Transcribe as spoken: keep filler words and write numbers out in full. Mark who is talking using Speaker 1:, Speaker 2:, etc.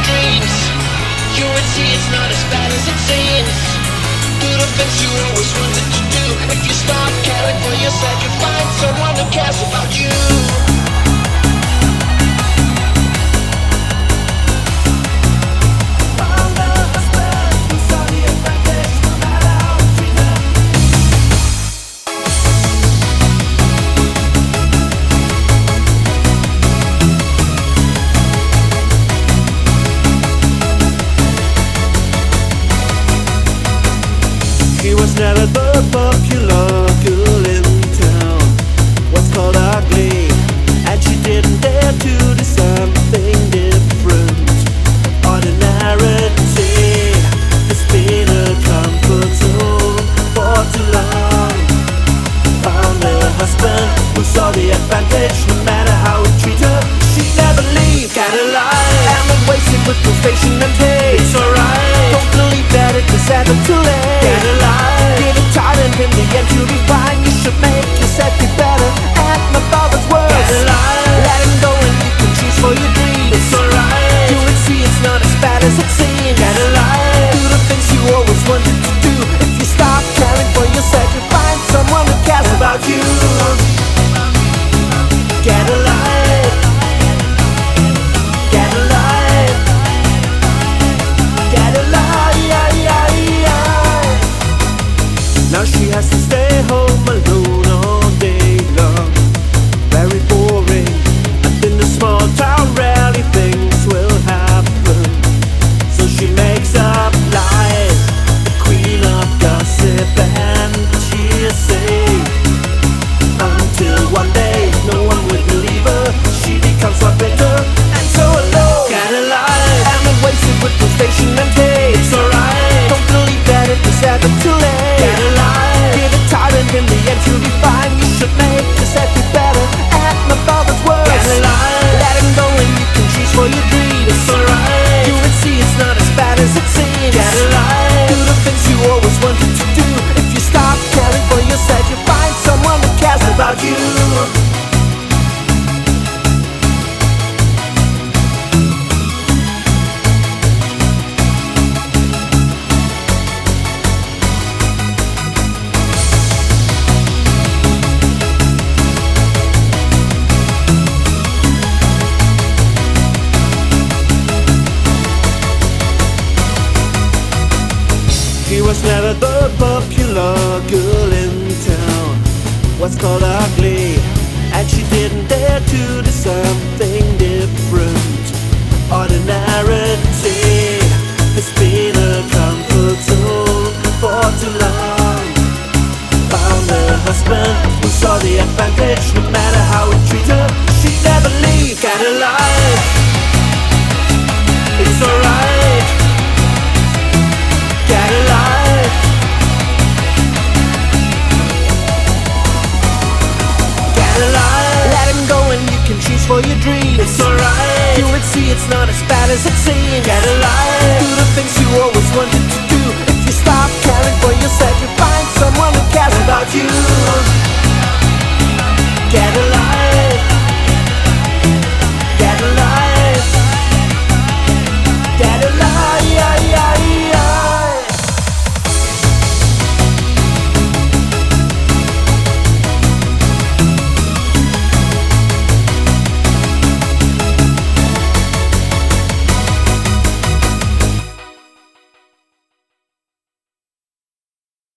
Speaker 1: dreams. You would see it's not as bad as it seems. Do the things you always wanted to do. If you stop caring for yourself, you find someone who cares about you.
Speaker 2: She was never the popular girl in town, what's called ugly, and she didn't dare to do something different. Ordinarity has been a comfort zone for too long. Found a husband who saw the advantage, no matter how he treat her, she'd never leave. Got a lie, and I'm wasted with frustration and hate. It's alright, don't believe that it was ever too late. Get a lie, give it time and in the end you'll be fine. You should make yourself be better, and my father's words. Get a lie, let him go and you can choose for your dreams. It's alright, you would see it's not as bad as it seems. Get a lie, do the things you always wanted to do. If you stop caring for yourself, you'll find someone who cares about you. Get a lie, get a lie, get a lie, yeah, yeah, yeah. Now she has to stay home alone all day long. Very boring, and in the small town rarely things will happen. So she makes up lies, the queen of gossip and hearsay. Until one day, no one will believe her. She becomes so bitter and so alone. Get a lie, and I'm wasted with frustration and hate. It's alright, don't believe that it was ever too late. Get a lie, give it time and in the end you'll be fine. You should make yourself be better, at my father's words. Get a lie, let him go and you can choose for your dreams. It's alright, you would see it's not as bad as it seems. Get a lie, do the things you always wanted to do. If you stop caring for yourself, you'll find someone who cares about you. She was never the popular girl in town, what's called ugly, and she didn't dare to do something different. Ordinarity has been a comfort zone for too long. Found a husband who saw the advantage, no matter how he treat her, she'd never leave. Got a lie, it's alright. Get a lie, get a lie, let him go and you can choose for your dreams. It's alright, you would see it's not as bad as it seems. Get a lie, do the things you always wanted to do. If you stop caring for yourself, you'll find someone who cares about you. Get a lie.